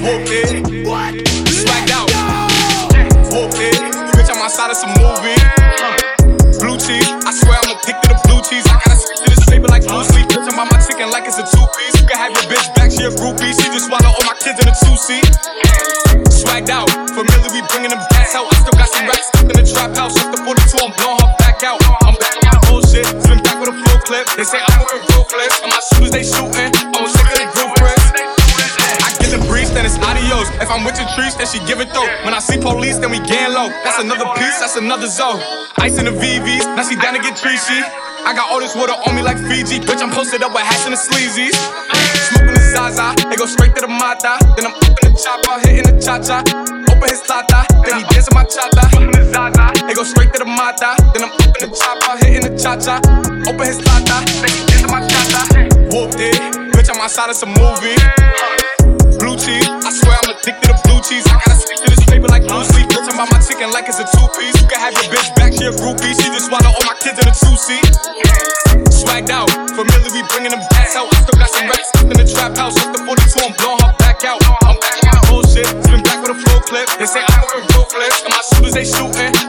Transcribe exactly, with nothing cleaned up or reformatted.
Whoop it. Swagged out. Whoop it. Bitch, I'm outside of some movie. Blue cheese. I swear I'm addicted to blue cheese. I gotta stick to this table like blue sleep. Bitch, I'm on my chicken like it's a two-piece. You can have your bitch back, she a groupie. She just swallow all my kids in a two-seat. Swagged out. Familiar, we bringing them gas out. I still got some racks in the trap house. Up the forty-two, I'm blowing her back out. I'm back on my bullshit. Spin back with a full clip. They say I'm moving ruthless. And my shooters, they shooting. I'm sick of they group press. I get the breeze, then it's adios. If I'm with your trees, then she give it though. When I see police, then we gang low. That's another piece, that's another zone. Ice in the V Vs, now she down to get treachy. I got all this water on me like Fiji. Bitch, I'm posted up with hats and the sleazies. Smoking the Zaza, they go straight to the Mata. Then I'm up in the chopper, hitting the cha-cha. Open his tata, then he dancing my cha-cha. Smoking the Zaza, they go straight to the Mata. Then I'm up in the chopper, hitting the cha-cha. Open his tata, then he dancing my cha-cha. Whooped it, bitch, I'm outside of some movie. Blue cheese, I swear I'm addicted to blue cheese. I gotta stick to this paper like blue sleep. Bitch, I'm on my chicken like it's a two-piece. You can have your bitch back, she a groupie. She just swallow all my kids in a two-seat. Swagged out, familiar, we bringing them gas out. I still got some racks in the trap house. Up the forty-two, I'm blowing her back out. I'm back on my bullshit, spin back with a full clip. They say I'm moving ruthless, and my shooters, they shooting.